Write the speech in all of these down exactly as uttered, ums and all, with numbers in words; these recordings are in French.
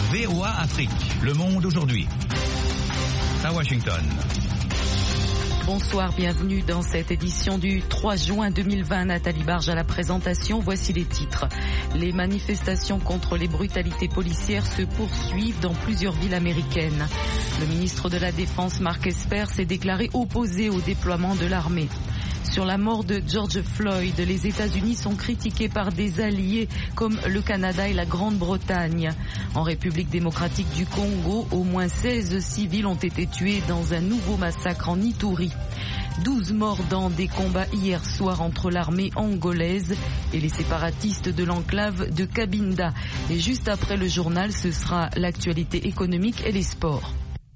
V O A Afrique, le monde aujourd'hui. À Washington. Bonsoir, bienvenue dans cette édition du trois juin deux mille vingt. Nathalie Barge à la présentation. Voici les titres. Les manifestations contre les brutalités policières se poursuivent dans plusieurs villes américaines. Le ministre de la Défense, Mark Esper, s'est déclaré opposé au déploiement de l'armée. Sur la mort de George Floyd, les États-Unis sont critiqués par des alliés comme le Canada et la Grande-Bretagne. En République démocratique du Congo, au moins seize civils ont été tués dans un nouveau massacre en Ituri. douze morts dans des combats hier soir entre l'armée angolaise et les séparatistes de l'enclave de Cabinda. Et juste après le journal, ce sera l'actualité économique et les sports.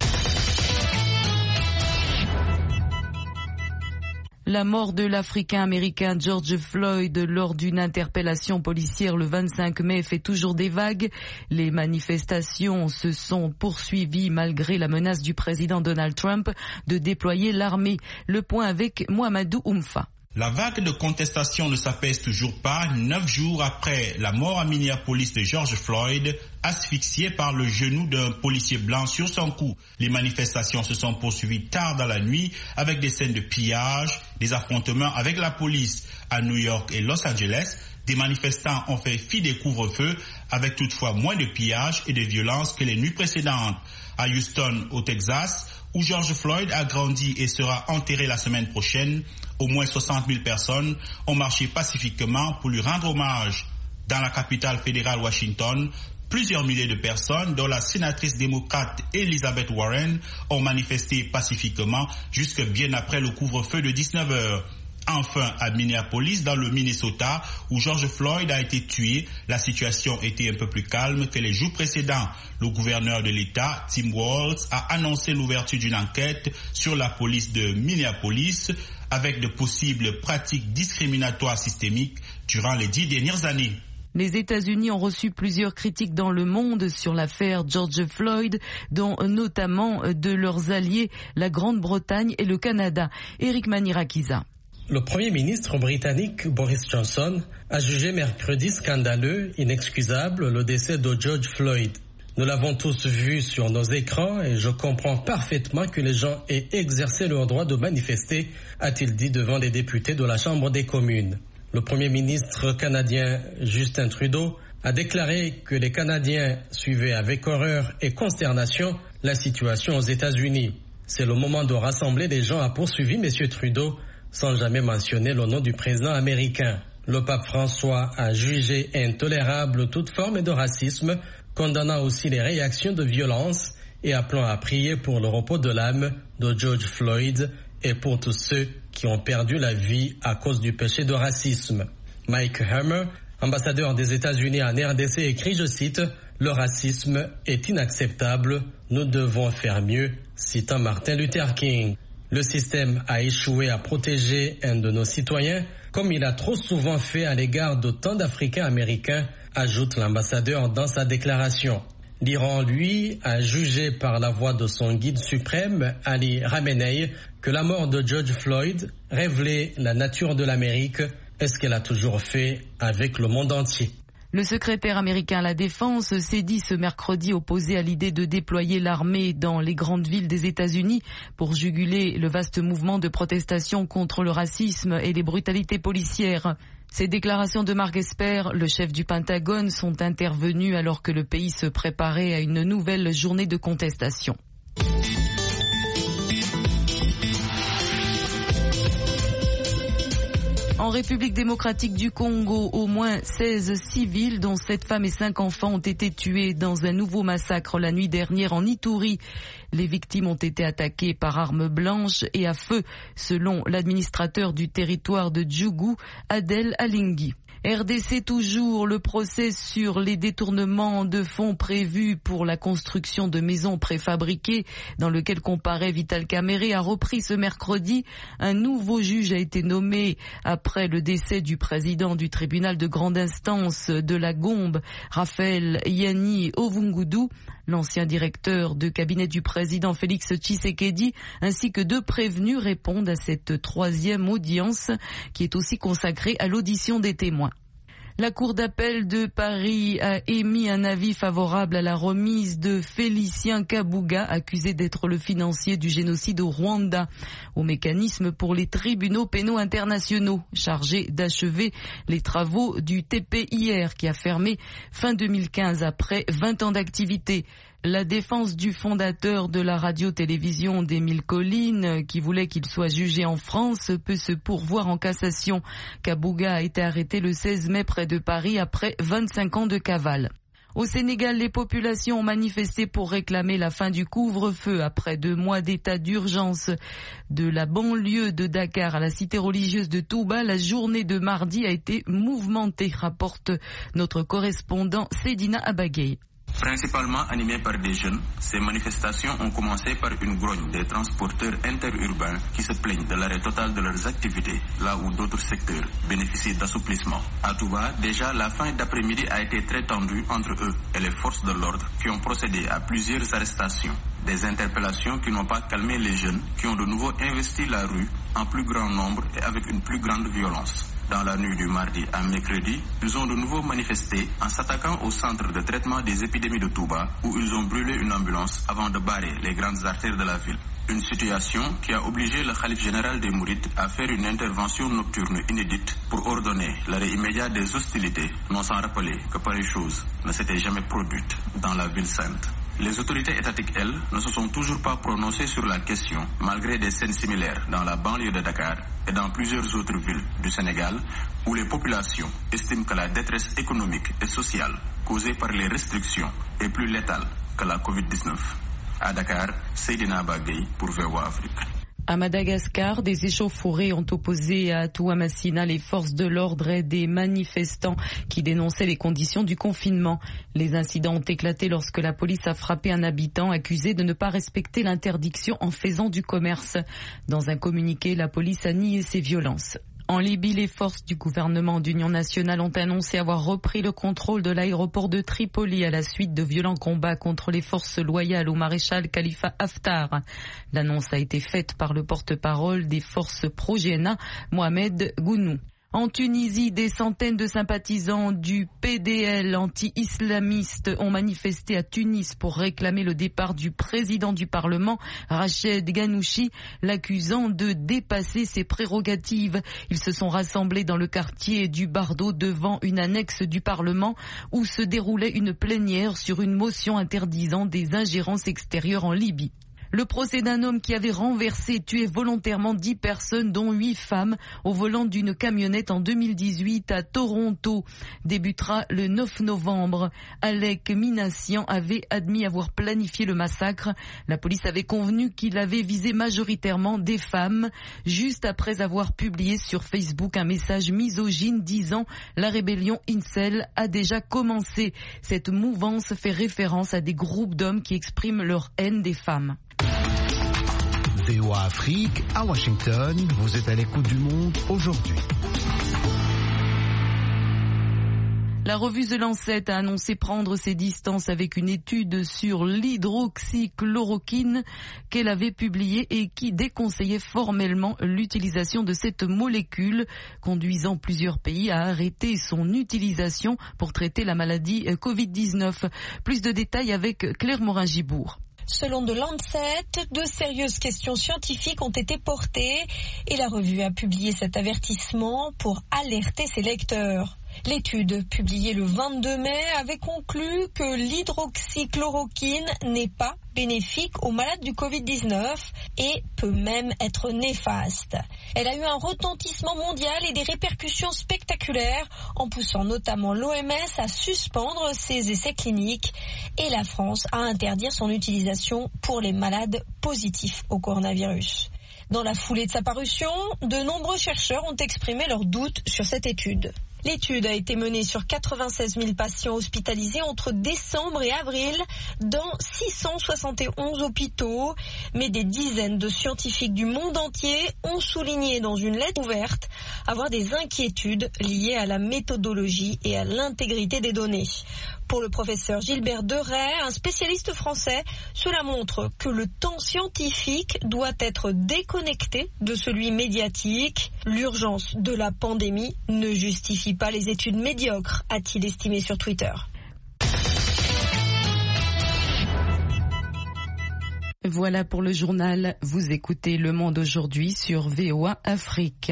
La mort de l'Africain-Américain George Floyd lors d'une interpellation policière le vingt-cinq mai fait toujours des vagues. Les manifestations se sont poursuivies malgré la menace du président Donald Trump de déployer l'armée. Le point avec Mohamedou Oumfa. La vague de contestation ne s'apaise toujours pas, neuf jours après la mort à Minneapolis de George Floyd, asphyxié par le genou d'un policier blanc sur son cou. Les manifestations se sont poursuivies tard dans la nuit avec des scènes de pillage, des affrontements avec la police. À New York et Los Angeles, des manifestants ont fait fi des couvre-feux avec toutefois moins de pillage et de violence que les nuits précédentes. À Houston, au Texas, où George Floyd a grandi et sera enterré la semaine prochaine, au moins soixante mille personnes ont marché pacifiquement pour lui rendre hommage. Dans la capitale fédérale Washington, plusieurs milliers de personnes, dont la sénatrice démocrate Elizabeth Warren, ont manifesté pacifiquement jusque bien après le couvre-feu de dix-neuf heures. Enfin, à Minneapolis, dans le Minnesota, où George Floyd a été tué, la situation était un peu plus calme que les jours précédents. Le gouverneur de l'État, Tim Walz, a annoncé l'ouverture d'une enquête sur la police de Minneapolis avec de possibles pratiques discriminatoires systémiques durant les dix dernières années. Les États-Unis ont reçu plusieurs critiques dans le monde sur l'affaire George Floyd, dont notamment de leurs alliés, la Grande-Bretagne et le Canada. Éric Manirakiza. Le Premier ministre britannique Boris Johnson a jugé mercredi scandaleux, inexcusable, le décès de George Floyd. Nous l'avons tous vu sur nos écrans et je comprends parfaitement que les gens aient exercé leur droit de manifester, a-t-il dit devant les députés de la Chambre des communes. Le Premier ministre canadien Justin Trudeau a déclaré que les Canadiens suivaient avec horreur et consternation la situation aux États-Unis. C'est le moment de rassembler les gens, a poursuivi M. Trudeau, sans jamais mentionner le nom du président américain. Le pape François a jugé intolérable toute forme de racisme, condamnant aussi les réactions de violence et appelant à prier pour le repos de l'âme de George Floyd et pour tous ceux qui ont perdu la vie à cause du péché de racisme. Mike Hammer, ambassadeur des États-Unis en R D C, écrit, je cite, « Le racisme est inacceptable, nous devons faire mieux », citant Martin Luther King. Le système a échoué à protéger un de nos citoyens, comme il a trop souvent fait à l'égard de tant d'Africains américains, ajoute l'ambassadeur dans sa déclaration. L'Iran, lui, a jugé par la voix de son guide suprême, Ali Khamenei, que la mort de George Floyd révélait la nature de l'Amérique et ce qu'elle a toujours fait avec le monde entier. Le secrétaire américain à la Défense s'est dit ce mercredi opposé à l'idée de déployer l'armée dans les grandes villes des États-Unis pour juguler le vaste mouvement de protestation contre le racisme et les brutalités policières. Ces déclarations de Mark Esper, le chef du Pentagone, sont intervenues alors que le pays se préparait à une nouvelle journée de contestation. En République démocratique du Congo, au moins seize civils, dont sept femmes et cinq enfants, ont été tués dans un nouveau massacre la nuit dernière en Ituri. Les victimes ont été attaquées par armes blanches et à feu, selon l'administrateur du territoire de Djougou, Adel Alingui. R D C toujours, le procès sur les détournements de fonds prévus pour la construction de maisons préfabriquées dans lequel comparaît Vital Kamerhe a repris ce mercredi. Un nouveau juge a été nommé après le décès du président du tribunal de grande instance de la Gombe, Raphaël Yanni Ovungudu, l'ancien directeur de cabinet du président Félix Tshisekedi, ainsi que deux prévenus répondent à cette troisième audience qui est aussi consacrée à l'audition des témoins. La Cour d'appel de Paris a émis un avis favorable à la remise de Félicien Kabuga, accusé d'être le financier du génocide au Rwanda, au mécanisme pour les tribunaux pénaux internationaux, chargé d'achever les travaux du T P I R qui a fermé fin deux mille quinze après vingt ans d'activité. La défense du fondateur de la radio-télévision d'Émile Colline, qui voulait qu'il soit jugé en France, peut se pourvoir en cassation. Kabuga a été arrêté le seize mai près de Paris après vingt-cinq ans de cavale. Au Sénégal, les populations ont manifesté pour réclamer la fin du couvre-feu après deux mois d'état d'urgence. De la banlieue de Dakar à la cité religieuse de Touba, la journée de mardi a été mouvementée, rapporte notre correspondant Sedina Abagay. Principalement animées par des jeunes, ces manifestations ont commencé par une grogne des transporteurs interurbains qui se plaignent de l'arrêt total de leurs activités, là où d'autres secteurs bénéficient d'assouplissement. À Touba, déjà la fin d'après-midi a été très tendue entre eux et les forces de l'ordre qui ont procédé à plusieurs arrestations. Des interpellations qui n'ont pas calmé les jeunes qui ont de nouveau investi la rue en plus grand nombre et avec une plus grande violence. Dans la nuit du mardi à mercredi, ils ont de nouveau manifesté en s'attaquant au centre de traitement des épidémies de Touba où ils ont brûlé une ambulance avant de barrer les grandes artères de la ville. Une situation qui a obligé le khalife général des Mourides à faire une intervention nocturne inédite pour ordonner l'arrêt immédiat des hostilités, non sans rappeler que pareille chose ne s'était jamais produite dans la ville sainte. Les autorités étatiques, elles, ne se sont toujours pas prononcées sur la question, malgré des scènes similaires dans la banlieue de Dakar et dans plusieurs autres villes du Sénégal, où les populations estiment que la détresse économique et sociale causée par les restrictions est plus létale que la covid dix-neuf. À Dakar, Seydina Abagay pour V O A Afrique. À Madagascar, des échauffourées ont opposé à Toamasina les forces de l'ordre et des manifestants qui dénonçaient les conditions du confinement. Les incidents ont éclaté lorsque la police a frappé un habitant accusé de ne pas respecter l'interdiction en faisant du commerce. Dans un communiqué, la police a nié ces violences. En Libye, les forces du gouvernement d'union nationale ont annoncé avoir repris le contrôle de l'aéroport de Tripoli à la suite de violents combats contre les forces loyales au maréchal Khalifa Haftar. L'annonce a été faite par le porte-parole des forces pro-G N A, Mohamed Gounou. En Tunisie, des centaines de sympathisants du P D L anti-islamiste ont manifesté à Tunis pour réclamer le départ du président du Parlement, Rached Ghannouchi, l'accusant de dépasser ses prérogatives. Ils se sont rassemblés dans le quartier du Bardo devant une annexe du Parlement où se déroulait une plénière sur une motion interdisant des ingérences extérieures en Libye. Le procès d'un homme qui avait renversé et tué volontairement dix personnes, dont huit femmes, au volant d'une camionnette en deux mille dix-huit à Toronto, débutera le neuf novembre. Alec Minassian avait admis avoir planifié le massacre. La police avait convenu qu'il avait visé majoritairement des femmes, juste après avoir publié sur Facebook un message misogyne disant « La rébellion Incel a déjà commencé ». Cette mouvance fait référence à des groupes d'hommes qui expriment leur haine des femmes. V O A Afrique, à Washington, vous êtes à l'écoute du monde aujourd'hui. La revue The Lancet a annoncé prendre ses distances avec une étude sur l'hydroxychloroquine qu'elle avait publiée et qui déconseillait formellement l'utilisation de cette molécule, conduisant plusieurs pays à arrêter son utilisation pour traiter la maladie covid dix-neuf. Plus de détails avec Claire Morin-Gibourg. Selon The Lancet, de sérieuses questions scientifiques ont été portées et la revue a publié cet avertissement pour alerter ses lecteurs. L'étude, publiée le vingt-deux mai, avait conclu que l'hydroxychloroquine n'est pas bénéfique aux malades du covid dix-neuf et peut même être néfaste. Elle a eu un retentissement mondial et des répercussions spectaculaires en poussant notamment l'O M S à suspendre ses essais cliniques et la France à interdire son utilisation pour les malades positifs au coronavirus. Dans la foulée de sa parution, de nombreux chercheurs ont exprimé leurs doutes sur cette étude. L'étude a été menée sur quatre-vingt-seize mille patients hospitalisés entre décembre et avril dans six cent soixante et onze hôpitaux. Mais des dizaines de scientifiques du monde entier ont souligné dans une lettre ouverte avoir des inquiétudes liées à la méthodologie et à l'intégrité des données. Pour le professeur Gilbert Deray, un spécialiste français, cela montre que le temps scientifique doit être déconnecté de celui médiatique. L'urgence de la pandémie ne justifie suit pas les études médiocres, a-t-il estimé sur Twitter. Voilà pour le journal. Vous écoutez Le Monde aujourd'hui sur V O A Afrique.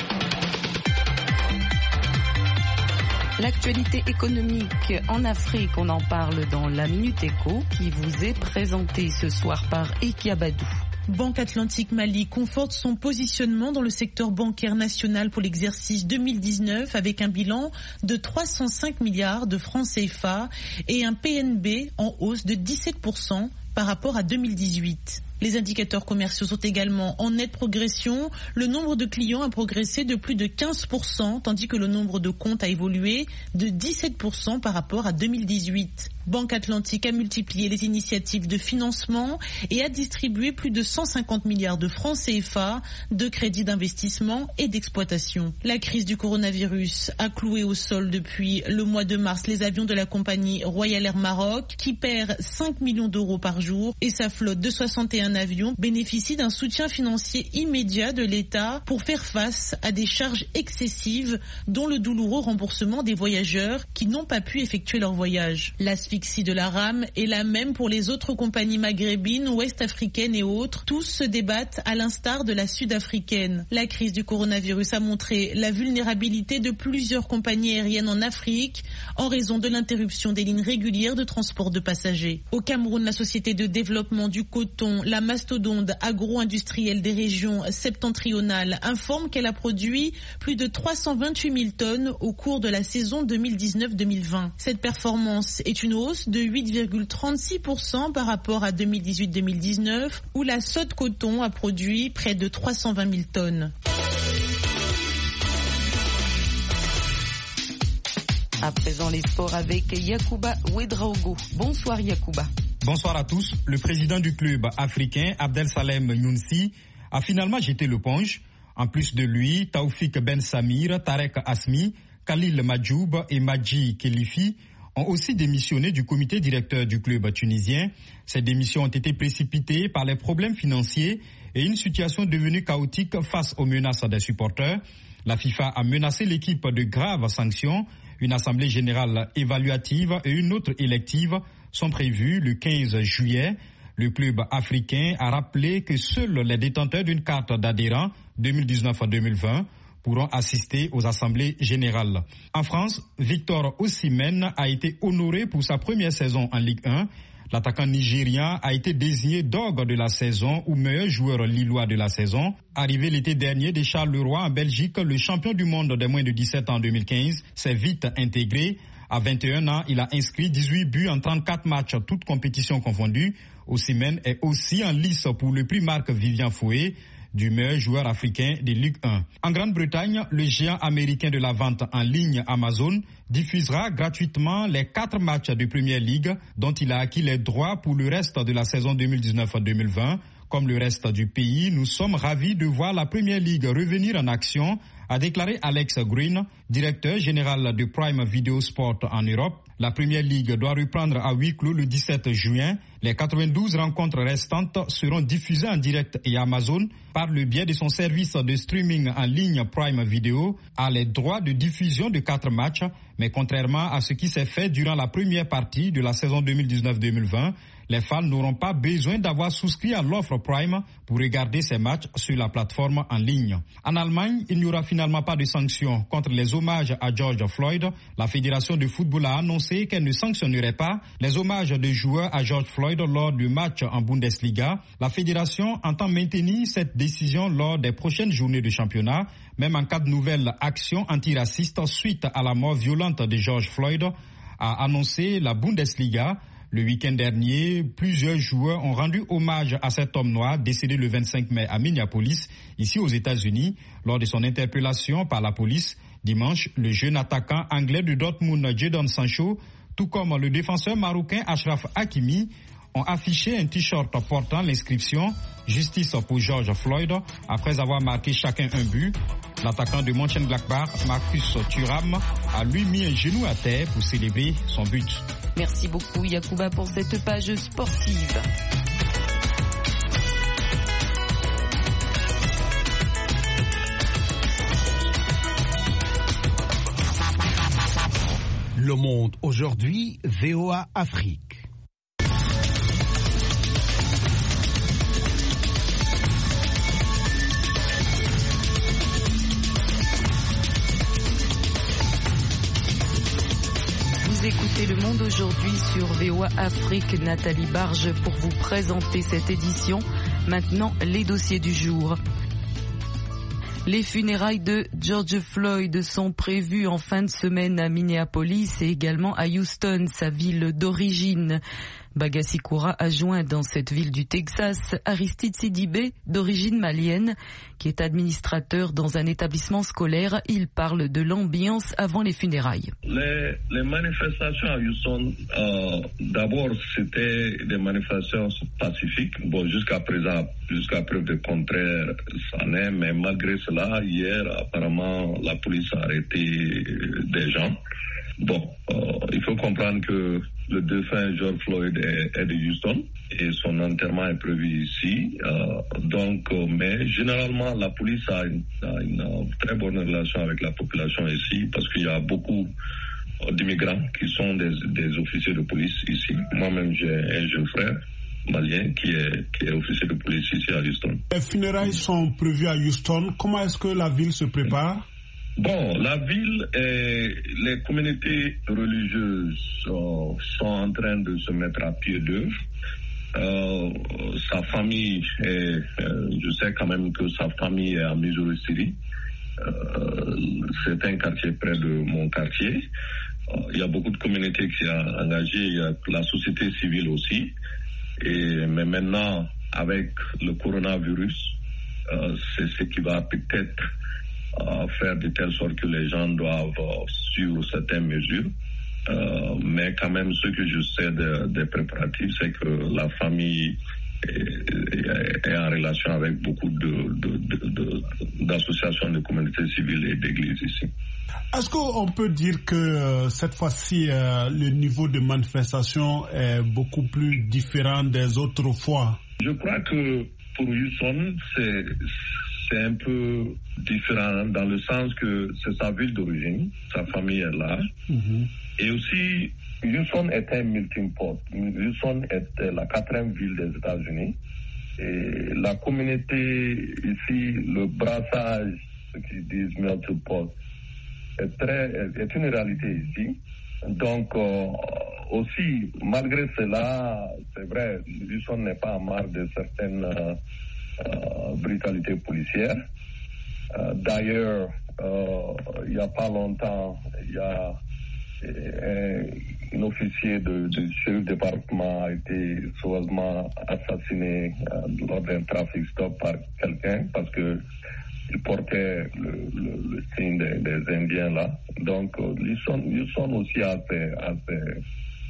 L'actualité économique en Afrique, on en parle dans la Minute Éco qui vous est présentée ce soir par Ekiabadou. Banque Atlantique Mali conforte son positionnement dans le secteur bancaire national pour l'exercice deux mille dix-neuf avec un bilan de trois cent cinq milliards de francs C F A et un P N B en hausse de dix-sept pour cent par rapport à deux mille dix-huit. Les indicateurs commerciaux sont également en nette progression. Le nombre de clients a progressé de plus de quinze pour cent, tandis que le nombre de comptes a évolué de dix-sept pour cent par rapport à deux mille dix-huit. Banque Atlantique a multiplié les initiatives de financement et a distribué plus de cent cinquante milliards de francs C F A de crédits d'investissement et d'exploitation. La crise du coronavirus a cloué au sol depuis le mois de mars les avions de la compagnie Royal Air Maroc qui perd cinq millions d'euros par jour et sa flotte de soixante et un avions bénéficie d'un soutien financier immédiat de l'État pour faire face à des charges excessives dont le douloureux remboursement des voyageurs qui n'ont pas pu effectuer leur voyage. L'asphyxie de la rame est la même pour les autres compagnies maghrébines, ouest-africaines et autres. Tous se débattent à l'instar de la sud-africaine. La crise du coronavirus a montré la vulnérabilité de plusieurs compagnies aériennes en Afrique en raison de l'interruption des lignes régulières de transport de passagers. Au Cameroun, la société de développement du coton, la mastodonte agro-industrielle des régions septentrionales, informe qu'elle a produit plus de trois cent vingt-huit mille tonnes au cours de la saison deux mille dix-neuf deux mille vingt. Cette performance est une hausse de huit virgule trente-six pour cent par rapport à deux mille dix-huit deux mille dix-neuf, où la Sode Coton a produit près de trois cent vingt mille tonnes. À présent, les sports avec Yacouba Ouedraogo. Bonsoir Yacouba. Bonsoir à tous. Le président du club africain, Abdel Salem Younsi, a finalement jeté l'éponge. En plus de lui, Taoufik Ben Samir, Tarek Asmi, Khalil Madjoub et Madji Kelifi ont aussi démissionné du comité directeur du club tunisien. Ces démissions ont été précipitées par les problèmes financiers et une situation devenue chaotique face aux menaces des supporters. La FIFA a menacé l'équipe de graves sanctions. Une assemblée générale évaluative et une autre élective sont prévues le quinze juillet. Le club africain a rappelé que seuls les détenteurs d'une carte d'adhérent deux mille dix-neuf à deux mille vingt pourront assister aux assemblées générales. En France, Victor Osimhen a été honoré pour sa première saison en Ligue un. L'attaquant nigérien a été désigné dogue de la saison ou meilleur joueur lillois de la saison. Arrivé l'été dernier de Charleroi en Belgique, le champion du monde des moins de dix-sept ans en deux mille quinze s'est vite intégré. À vingt et un ans, il a inscrit dix-huit buts en trente-quatre matchs, toutes compétitions confondues. Osimhen est aussi en lice pour le prix Marc Vivian Fouet du meilleur joueur africain de Ligue un. En Grande-Bretagne, le géant américain de la vente en ligne Amazon diffusera gratuitement les quatre matchs de Premier League dont il a acquis les droits pour le reste de la saison deux mille dix-neuf à deux mille vingt. Comme le reste du pays, nous sommes ravis de voir la Premier League revenir en action, a déclaré Alex Green, directeur général de Prime Video Sport en Europe. La Premier League doit reprendre à huis clos le dix-sept juin. Les quatre-vingt-douze rencontres restantes seront diffusées en direct et Amazon, par le biais de son service de streaming en ligne Prime Video, a les droits de diffusion de quatre matchs. Mais contrairement à ce qui s'est fait durant la première partie de la saison deux mille dix-neuf deux mille vingt, les fans n'auront pas besoin d'avoir souscrit à l'offre Prime pour regarder ces matchs sur la plateforme en ligne. En Allemagne, il n'y aura finalement pas de sanctions contre les hommages à George Floyd. La Fédération de football a annoncé qu'elle ne sanctionnerait pas les hommages des joueurs à George Floyd lors du match en Bundesliga. La Fédération entend maintenir cette décision lors des prochaines journées de championnat, même en cas de nouvelle action antiracistes suite à la mort violente de George Floyd, a annoncé la Bundesliga. Le week-end dernier, plusieurs joueurs ont rendu hommage à cet homme noir décédé le vingt-cinq mai à Minneapolis, ici aux États-Unis, lors de son interpellation par la police. Dimanche, le jeune attaquant anglais de Dortmund, Jadon Sancho, tout comme le défenseur marocain Achraf Hakimi, ont affiché un t-shirt portant l'inscription « Justice pour George Floyd » après avoir marqué chacun un but. L'attaquant de Mönchengladbach, Marcus Thuram, a lui mis un genou à terre pour célébrer son but. Merci beaucoup Yacouba pour cette page sportive. Le Monde aujourd'hui, V O A Afrique. Vous écoutez Le Monde aujourd'hui sur V O A Afrique. Nathalie Barge pour vous présenter cette édition. Maintenant, les dossiers du jour. Les funérailles de George Floyd sont prévues en fin de semaine à Minneapolis et également à Houston, sa ville d'origine. Bagassi Koura a joint dans cette ville du Texas Aristide Sidibé, d'origine malienne, qui est administrateur dans un établissement scolaire. Il parle de l'ambiance avant les funérailles. Les, les manifestations à Houston, euh, d'abord, c'était des manifestations pacifiques. Bon, jusqu'à présent, jusqu'à preuve de contraire, ça n'est, mais malgré cela, hier, apparemment, la police a arrêté des gens. Bon, euh, il faut comprendre que le défunt George Floyd est, est de Houston et son enterrement est prévu ici. Euh, donc, euh, mais généralement, la police a une, a une très bonne relation avec la population ici parce qu'il y a beaucoup d'immigrants qui sont des, des officiers de police ici. Moi-même, j'ai un jeune frère malien qui est, qui est officier de police ici à Houston. Les funérailles sont prévues à Houston. Comment est-ce que la ville se prépare? Bon, la ville et les communautés religieuses euh, sont en train de se mettre à pied d'œuvre. Euh, sa famille, est, euh, je sais quand même que sa famille est à Missouri City. Euh, c'est un quartier près de mon quartier. Euh, il y a beaucoup de communautés qui sont engagées, il y a la société civile aussi. Et, mais maintenant, avec le coronavirus, euh, c'est ce qui va peut-être à faire de telle sorte que les gens doivent suivre certaines mesures. Euh, mais quand même, ce que je sais des de préparatifs, c'est que la famille est, est en relation avec beaucoup de, de, de, de, d'associations de communautés civiles et d'églises ici. Est-ce qu'on peut dire que euh, cette fois-ci, euh, le niveau de manifestation est beaucoup plus différent des autres fois? Je crois que pour Houston, c'est... c'est un peu différent dans le sens que c'est sa ville d'origine, sa famille est là. Mm-hmm. Et aussi, Houston est un melting pot. Houston est la quatrième ville des États-Unis. Et la communauté ici, le brassage, ce qu'ils disent melting pot, est, très, est une réalité ici. Donc, euh, aussi, malgré cela, c'est vrai, Houston n'est pas en marre de certaines... Euh, Euh, brutalité policière. Euh, d'ailleurs, euh, il n'y a pas longtemps, il y a un, un officier de, de chef de département a été sauvagement assassiné euh, lors d'un trafic stop par quelqu'un parce que il portait le, le, le signe des, des Indiens là. Donc, euh, ils, sont, ils sont aussi à ces, à ces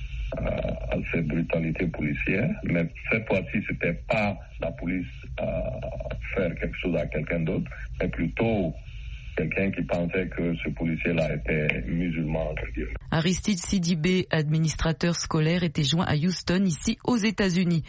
à ces brutalités policières, mais cette fois-ci, c'était pas la police à faire quelque chose à quelqu'un d'autre, mais plutôt quelqu'un qui pensait que ce policier-là était musulman. Aristide Sidibé, administrateur scolaire, était joint à Houston, ici aux États-Unis.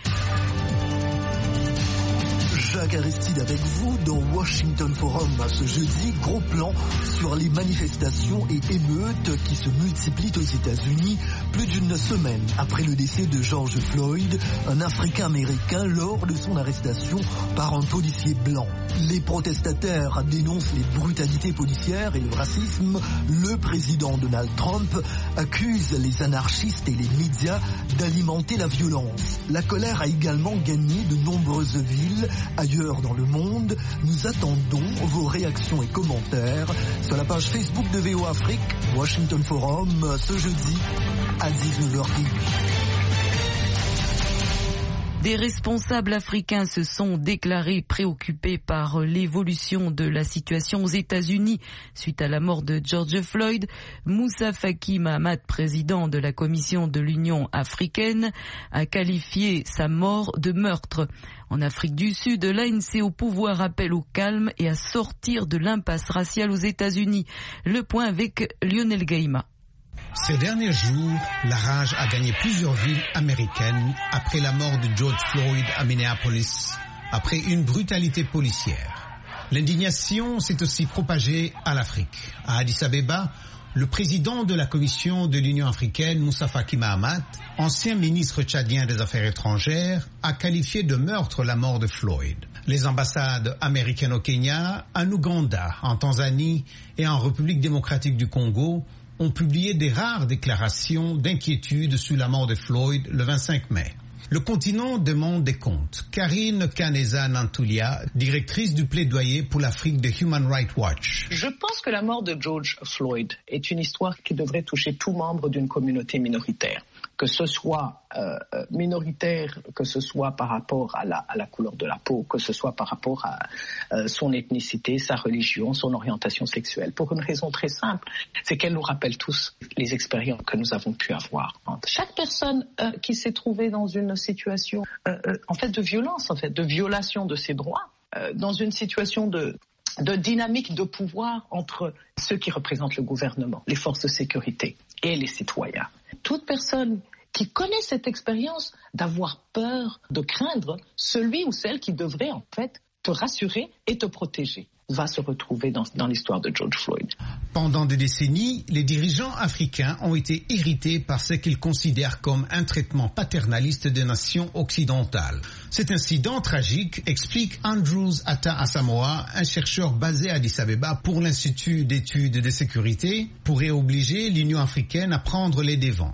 Jacques Aristide avec vous dans Washington Forum. Ce jeudi, gros plan sur les manifestations et émeutes qui se multiplient aux États-Unis plus d'une semaine après le décès de George Floyd, un Africain-Américain lors de son arrestation par un policier blanc. Les protestataires dénoncent les brutalités policières et le racisme. Le président Donald Trump accuse les anarchistes et les médias d'alimenter la violence. La colère a également gagné de nombreuses villes ailleurs dans le monde. Nous attendons vos réactions et commentaires sur la page Facebook de V O Afrique, Washington Forum, ce jeudi à dix-neuf heures dix. Des responsables africains se sont déclarés préoccupés par l'évolution de la situation aux États-Unis suite à la mort de George Floyd. Moussa Faki Mahamat, président de la Commission de l'Union africaine, a qualifié sa mort de meurtre. En Afrique du Sud, l'A N C au pouvoir appelle au calme et à sortir de l'impasse raciale aux États-Unis. Le point avec Lionel Gaïma. Ces derniers jours, la rage a gagné plusieurs villes américaines après la mort de George Floyd à Minneapolis, après une brutalité policière. L'indignation s'est aussi propagée à l'Afrique. À Addis Abeba, Le président de la Commission de l'Union africaine, Moussa Faki Mahamat, ancien ministre tchadien des Affaires étrangères, a qualifié de meurtre la mort de Floyd. Les ambassades américaines au Kenya, en Ouganda, en Tanzanie et en République démocratique du Congo ont publié des rares déclarations d'inquiétude sur la mort de Floyd le vingt-cinq mai. Le continent demande des comptes. Karine Kaneza Nantulia, directrice du plaidoyer pour l'Afrique de Human Rights Watch. Je pense que la mort de George Floyd est une histoire qui devrait toucher tout membre d'une communauté minoritaire. Que ce soit euh, minoritaire, que ce soit par rapport à la, à la couleur de la peau, que ce soit par rapport à euh, son ethnicité, sa religion, son orientation sexuelle. Pour une raison très simple, c'est qu'elle nous rappelle tous les expériences que nous avons pu avoir. Chaque personne euh, qui s'est trouvée dans une situation euh, euh, en fait de violence, en fait, de violation de ses droits, euh, dans une situation de de dynamique de pouvoir entre ceux qui représentent le gouvernement, les forces de sécurité et les citoyens. Toute personne qui connaît cette expérience d'avoir peur, de craindre celui ou celle qui devrait en fait te rassurer et te protéger, va se retrouver dans, dans l'histoire de George Floyd. Pendant des décennies, les dirigeants africains ont été irrités par ce qu'ils considèrent comme un traitement paternaliste des nations occidentales. Cet incident tragique explique Andrews Atta Asamoah, un chercheur basé à Addis Abeba pour l'Institut d'études de sécurité, pourrait obliger l'Union africaine à prendre les devants.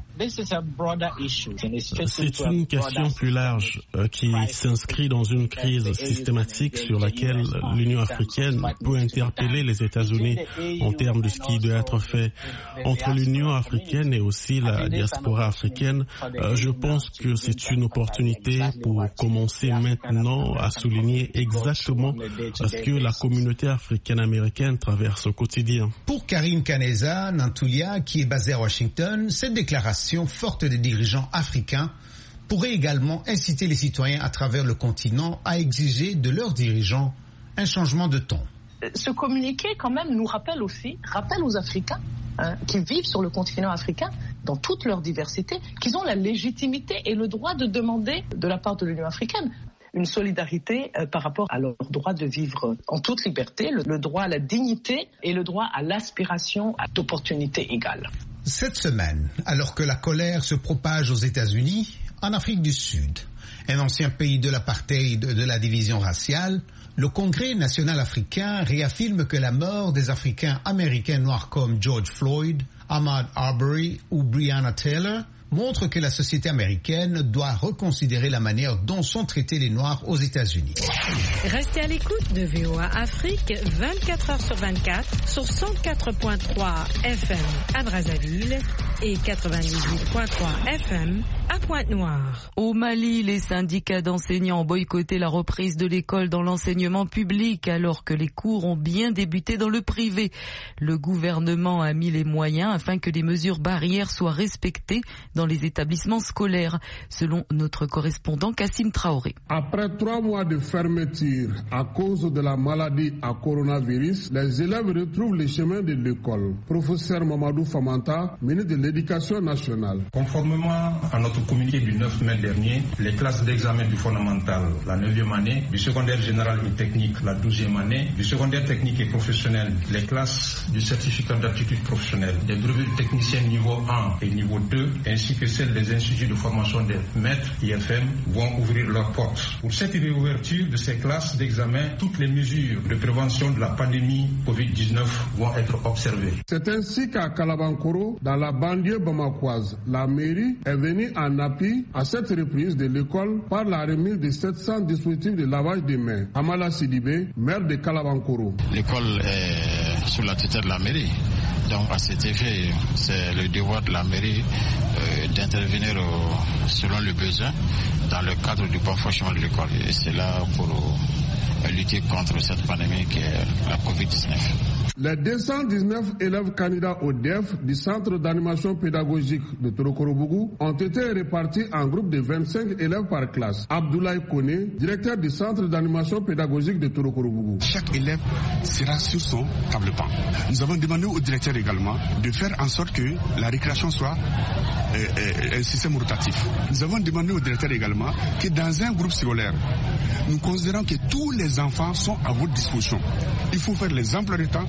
C'est une question plus large euh, qui s'inscrit dans une crise systématique sur laquelle l'Union africaine peut interpeller les États-Unis en termes de ce qui doit être fait entre l'Union africaine et aussi la diaspora africaine. Euh, je pense que c'est une opportunité pour commencer maintenant à souligner exactement ce que la communauté africaine-américaine traverse au quotidien. Pour Karine Kaneza Nantulia, qui est basée à Washington, cette déclaration forte des dirigeants africains pourrait également inciter les citoyens à travers le continent à exiger de leurs dirigeants un changement de ton. Ce communiqué, quand même, nous rappelle aussi, rappelle aux Africains hein, qui vivent sur le continent africain, dans toute leur diversité, qu'ils ont la légitimité et le droit de demander de la part de l'Union africaine une solidarité euh, par rapport à leur droit de vivre en toute liberté, le, le droit à la dignité et le droit à l'aspiration à d'opportunités égales. Cette semaine, alors que la colère se propage aux États-Unis, en Afrique du Sud, un ancien pays de l'apartheid de la division raciale, le Congrès national africain réaffirme que la mort des Africains américains noirs comme George Floyd, Ahmaud Arbery ou Breonna Taylor montre que la société américaine doit reconsidérer la manière dont sont traités les Noirs aux États-Unis. Restez à l'écoute de V O A Afrique vingt-quatre heures sur vingt-quatre sur cent quatre virgule trois F M à Brazzaville et quatre-vingt-dix-huit virgule trois F M à Pointe-Noire. Au Mali, les syndicats d'enseignants ont boycotté la reprise de l'école dans l'enseignement public alors que les cours ont bien débuté dans le privé. Le gouvernement a mis les moyens afin que les mesures barrières soient respectées dans les établissements scolaires, selon notre correspondant Kassim Traoré. Après trois mois de fermeture à cause de la maladie à coronavirus, les élèves retrouvent les chemins de l'école. Professeur Mamadou Famanta, ministre de l'Éducation nationale. Conformément à notre communiqué du neuf mai dernier, les classes d'examen du fondamental, la neuvième année, du secondaire général et technique, la douzième année, du secondaire technique et professionnel, les classes du certificat d'aptitude professionnelle, des brevets de technicien niveau un et niveau deux, ainsi que celles des instituts de formation des maîtres I F M vont ouvrir leurs portes. Pour cette réouverture de ces classes d'examen, toutes les mesures de prévention de la pandémie covid dix-neuf vont être observées. C'est ainsi qu'à Kalabankoro, dans la banlieue bamakoise, la mairie est venue en appui à cette reprise de l'école par la remise de sept cents dispositifs de lavage des mains. Amala Sidibé, maire de Kalabankoro. L'école est sous la tutelle de la mairie. Donc à cet effet, c'est le devoir de la mairie euh, d'intervenir euh, selon le besoin dans le cadre du bon fonctionnement de l'école. Et c'est là pour euh, lutter contre cette pandémie qui est la covid dix-neuf. Les deux cent dix-neuf élèves candidats au D E F du Centre d'animation pédagogique de Torokorobougou ont été répartis en groupe de vingt-cinq élèves par classe. Abdoulaye Kone, directeur du Centre d'animation pédagogique de Torokorobougou. Chaque élève sera sur son table-banc. Nous avons demandé au directeur également de faire en sorte que la récréation soit euh, euh, un système rotatif. Nous avons demandé au directeur également que dans un groupe scolaire, nous considérons que tous les enfants sont à votre disposition. Il faut faire les emplois de temps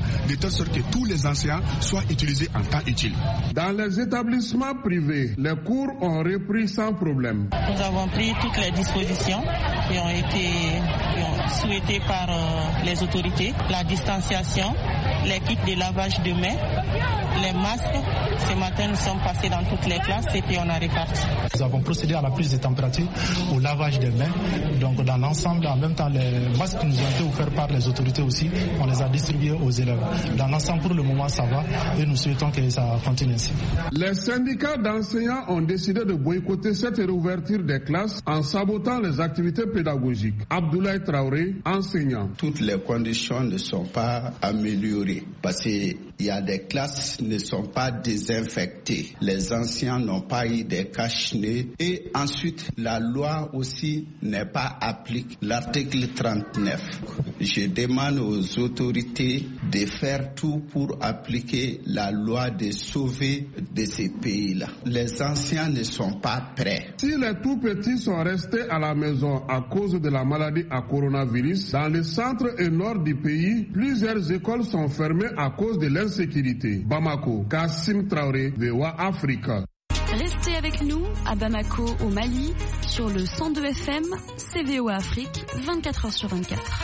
de telle sorte que tous les enseignants soient utilisés en temps utile. Dans les établissements privés, les cours ont repris sans problème. Nous avons pris toutes les dispositions qui ont été qui ont souhaitées par euh, les autorités, la distanciation, les kits de lavage de mains, les masques. Ce matin, nous sommes passés dans toutes les classes et puis on a réparti. Nous avons procédé à la prise de température, au lavage des mains. Donc dans l'ensemble, en même temps, les masques qui nous ont été offerts par les autorités aussi, on les a distribués aux élèves. Dans l'ensemble, pour le moment, ça va et nous souhaitons que ça continue ainsi. Les syndicats d'enseignants ont décidé de boycotter cette réouverture des classes en sabotant les activités pédagogiques. Abdoulaye Traoré, enseignant. Toutes les conditions ne sont pas améliorées parce qu'il y a des classes qui ne sont pas désinfectées. Les anciens n'ont pas eu des cache-nez et ensuite la loi aussi n'est pas appliquée. L'article trente-neuf. Je demande aux autorités de faire tout pour appliquer la loi de sauver de ces pays-là. Les anciens ne sont pas prêts. Si les tout petits sont restés à la maison à cause de la maladie à coronavirus, dans le centre et nord du pays, plusieurs écoles sont fermées à cause de l'insécurité. Bamako, Kassim Traoré, V O A Afrique. Restez avec nous à Bamako au Mali sur le cent deux F M, C V O A Afrique, vingt-quatre heures sur vingt-quatre.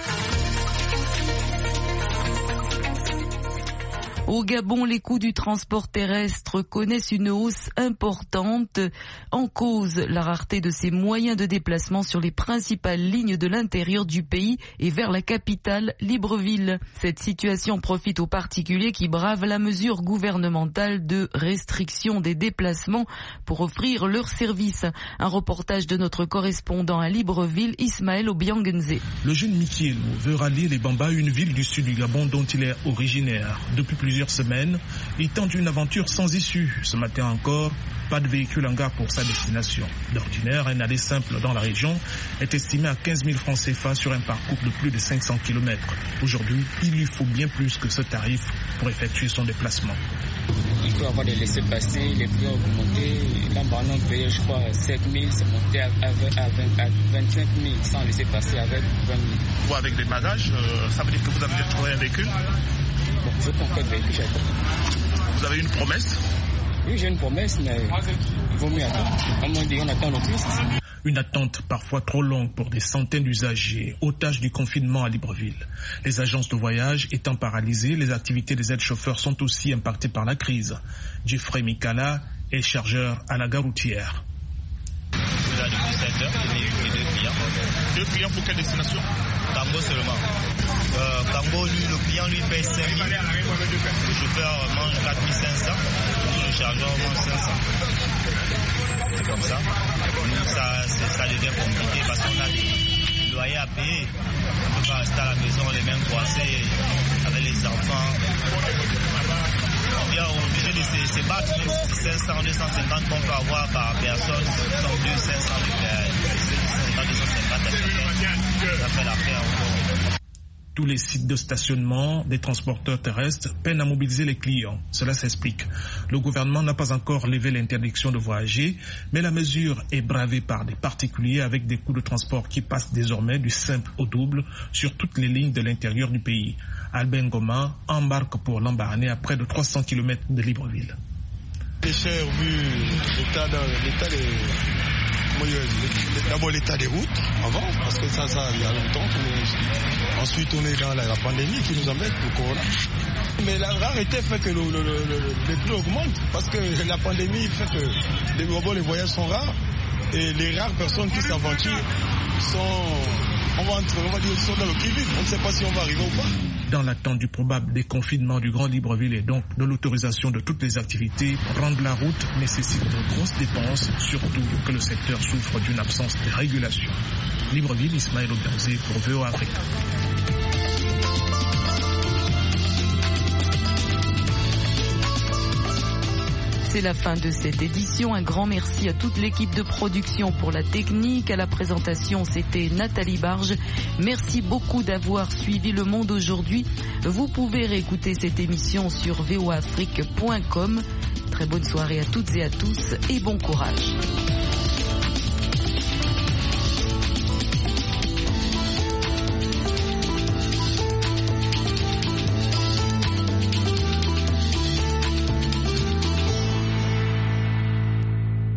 Au Gabon, les coûts du transport terrestre connaissent une hausse importante. En cause, la rareté de ces moyens de déplacement sur les principales lignes de l'intérieur du pays et vers la capitale, Libreville. Cette situation profite aux particuliers qui bravent la mesure gouvernementale de restriction des déplacements pour offrir leurs services. Un reportage de notre correspondant à Libreville, Ismaël Obiangenze. Le jeune Mikielou veut rallier les Bamba, une ville du sud du Gabon dont il est originaire. Depuis plusieurs semaines, il tente une aventure sans issue. Ce matin encore, pas de véhicule en gare pour sa destination. D'ordinaire, un aller simple dans la région est estimé à quinze mille francs C F A sur un parcours de plus de cinq cents kilomètres. Aujourd'hui, il lui faut bien plus que ce tarif pour effectuer son déplacement. Il faut avoir des laissez-passer, les prix ont augmenté. Là, par exemple, payer, je crois, sept mille, c'est monté à, à, à vingt-cinq mille sans laisser-passer avec vingt mille. Vous, avec des bagages, euh, ça veut dire que vous avez trouvé un véhicule? Bon, je prends pas de véhicule, j'attends. Vous avez une promesse? Oui, j'ai une promesse, mais il vaut mieux attendre. À moins on attend le Christ. Une attente parfois trop longue pour des centaines d'usagers, otages du confinement à Libreville. Les agences de voyage étant paralysées, les activités des aides-chauffeurs sont aussi impactées par la crise. Jeffrey Mikala est chargeur à la gare routière. Là, depuis sept heures, j'ai eu deux clients. Deux clients pour quelle destination? Cambo seulement. Euh, Cambo, lui, le client lui paye cinq mille. Le chauffeur mange quatre mille cinq cents. Nous, le chargeur mange cinq cents. C'est comme ça. Nous, ça, ça devient compliqué parce qu'on a des loyers à payer. On ne peut pas rester à la maison les mêmes coincés avec les enfants. On vient obligé de se, se battre, même si c'est cinq cents, deux cent cinquante qu'on peut avoir par personne, sont deux, cinq cents, deux cent cinquante, ça fait l'affaire encore. Tous les sites de stationnement des transporteurs terrestres peinent à mobiliser les clients. Cela s'explique. Le gouvernement n'a pas encore levé l'interdiction de voyager, mais la mesure est bravée par des particuliers avec des coûts de transport qui passent désormais du simple au double sur toutes les lignes de l'intérieur du pays. Albin Goma embarque pour l'Embarrané à près de trois cents kilomètres de Libreville. C'est cher vu l'état des... D'abord l'état des routes avant, parce que ça, ça, il y a longtemps. Mais ensuite, on est dans la, la pandémie qui nous embête, le corona. Mais la rareté fait que le, le, le, le, les prix augmentent, parce que la pandémie fait que les, les voyages sont rares, et les rares personnes qui s'aventurent sont, on va, on va dire, sont dans le qui-vive. On ne sait pas si on va arriver ou pas. Dans l'attente du probable déconfinement du Grand Libreville et donc de l'autorisation de toutes les activités, prendre la route nécessite de grosses dépenses, surtout que le secteur souffre d'une absence de régulation. Libreville, Ismaël Obianze pour V O A Afrique. C'est la fin de cette édition. Un grand merci à toute l'équipe de production pour la technique. À la présentation, c'était Nathalie Barge. Merci beaucoup d'avoir suivi Le Monde aujourd'hui. Vous pouvez réécouter cette émission sur v o afrique point com. Très bonne soirée à toutes et à tous et bon courage.